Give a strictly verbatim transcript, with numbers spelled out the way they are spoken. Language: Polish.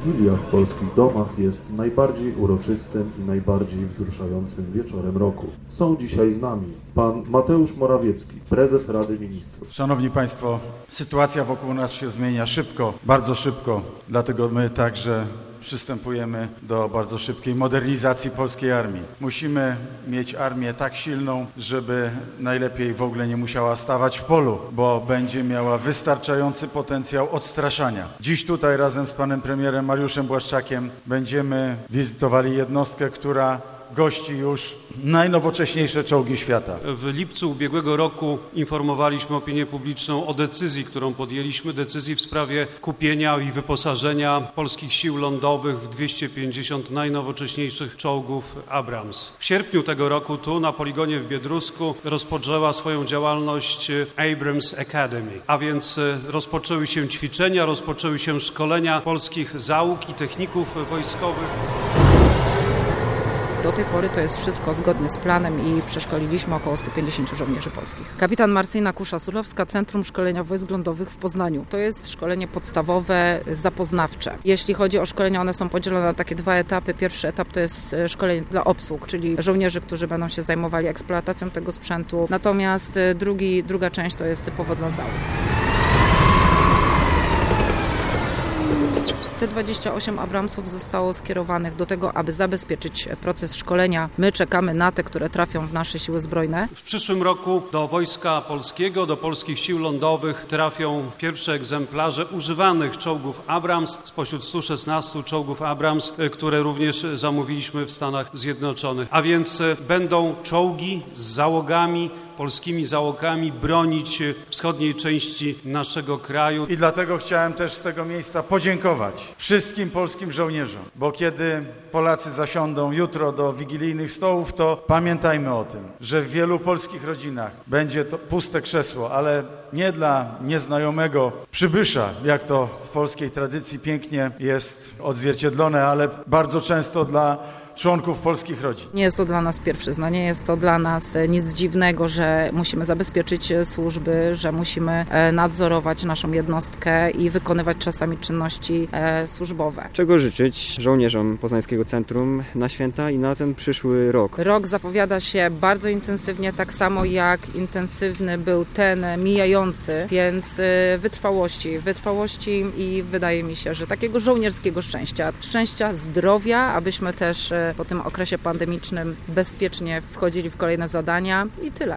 Wigilia w polskich domach jest najbardziej uroczystym i najbardziej wzruszającym wieczorem roku. Są dzisiaj z nami pan Mateusz Morawiecki, prezes Rady Ministrów. Szanowni Państwo, sytuacja wokół nas się zmienia szybko, bardzo szybko, dlatego my także przystępujemy do bardzo szybkiej modernizacji polskiej armii. Musimy mieć armię tak silną, żeby najlepiej w ogóle nie musiała stawać w polu, bo będzie miała wystarczający potencjał odstraszania. Dziś tutaj razem z panem premierem Mariuszem Błaszczakiem będziemy wizytowali jednostkę, która gości już najnowocześniejsze czołgi świata. W lipcu ubiegłego roku informowaliśmy opinię publiczną o decyzji, którą podjęliśmy, decyzji w sprawie kupienia i wyposażenia polskich sił lądowych w dwieście pięćdziesiąt najnowocześniejszych czołgów Abrams. W sierpniu tego roku tu na poligonie w Biedrusku rozpoczęła swoją działalność Abrams Academy, a więc rozpoczęły się ćwiczenia, rozpoczęły się szkolenia polskich załóg i techników wojskowych. Do tej pory to jest wszystko zgodnie z planem i przeszkoliliśmy około stu pięćdziesięciu żołnierzy polskich. Kapitan Marcyna Kusza-Sulowska, Centrum Szkolenia Wojsk Lądowych w Poznaniu. To jest szkolenie podstawowe, zapoznawcze. Jeśli chodzi o szkolenia, one są podzielone na takie dwa etapy. Pierwszy etap to jest szkolenie dla obsług, czyli żołnierzy, którzy będą się zajmowali eksploatacją tego sprzętu. Natomiast drugi, druga część to jest typowo dla załóg. Te dwadzieścia osiem Abramsów zostało skierowanych do tego, aby zabezpieczyć proces szkolenia. My czekamy na te, które trafią w nasze siły zbrojne. W przyszłym roku do Wojska Polskiego, do polskich sił lądowych trafią pierwsze egzemplarze używanych czołgów Abrams spośród stu szesnastu czołgów Abrams, które również zamówiliśmy w Stanach Zjednoczonych. A więc będą czołgi z załogami, polskimi załogami bronić wschodniej części naszego kraju. I dlatego chciałem też z tego miejsca podziękować wszystkim polskim żołnierzom, bo kiedy Polacy zasiądą jutro do wigilijnych stołów, to pamiętajmy o tym, że w wielu polskich rodzinach będzie to puste krzesło, ale nie dla nieznajomego przybysza, jak to w polskiej tradycji pięknie jest odzwierciedlone, ale bardzo często dla członków polskich rodzin. Nie jest to dla nas pierwszyzna, nie jest to dla nas nic dziwnego, że musimy zabezpieczyć służby, że musimy nadzorować naszą jednostkę i wykonywać czasami czynności służbowe. Czego życzyć żołnierzom Poznańskiego Centrum na święta i na ten przyszły rok? Rok zapowiada się bardzo intensywnie, tak samo jak intensywny był ten mijający, więc wytrwałości, wytrwałości i wydaje mi się, że takiego żołnierskiego szczęścia, szczęścia, zdrowia, abyśmy też po tym okresie pandemicznym bezpiecznie wchodzili w kolejne zadania i tyle.